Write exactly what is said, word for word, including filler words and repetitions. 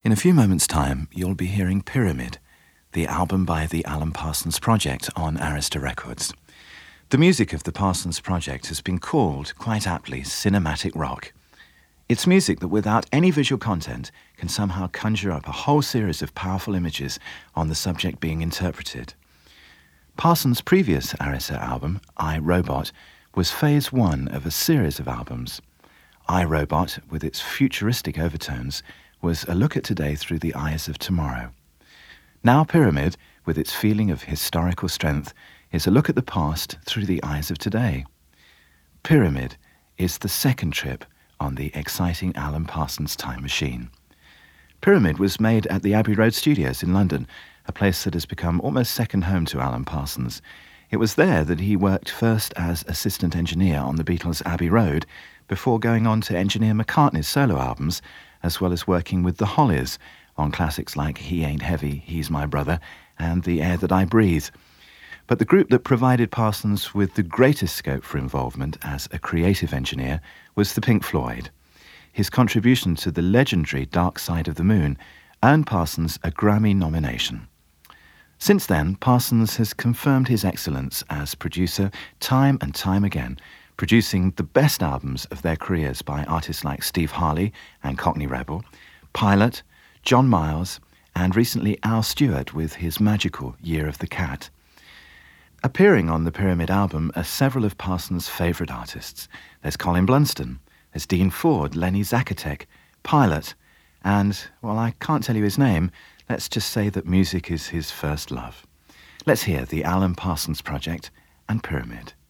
In a few moments' time, you'll be hearing Pyramid, the album by the Alan Parsons Project on Arista Records. The music of the Parsons Project has been called, quite aptly, cinematic rock. It's music that without any visual content can somehow conjure up a whole series of powerful images on the subject being interpreted. Parsons' previous Arista album, I, Robot, was phase one of a series of albums. I, Robot, with its futuristic overtones, was a look at today through the eyes of tomorrow. Now Pyramid, with its feeling of historical strength, is a look at the past through the eyes of today. Pyramid is the second trip on the exciting Alan Parsons time machine. Pyramid was made at the Abbey Road Studios in London, a place that has become almost second home to Alan Parsons. It was there that he worked first as assistant engineer on the Beatles' Abbey Road, before going on to engineer McCartney's solo albums, as well as working with the Hollies on classics like He Ain't Heavy, He's My Brother, and The Air That I Breathe. But the group that provided Parsons with the greatest scope for involvement as a creative engineer was the Pink Floyd. His contribution to the legendary Dark Side of the Moon earned Parsons a Grammy nomination. Since then, Parsons has confirmed his excellence as producer time and time again, producing the best albums of their careers by artists like Steve Harley and Cockney Rebel, Pilot, John Miles, and recently Al Stewart with his magical Year of the Cat. Appearing on the Pyramid album are several of Parsons' favourite artists. There's Colin Blunston, there's Dean Ford, Lenny Zakatek, Pilot, and, well, I can't tell you his name, let's just say that music is his first love. Let's hear the Alan Parsons Project and Pyramid.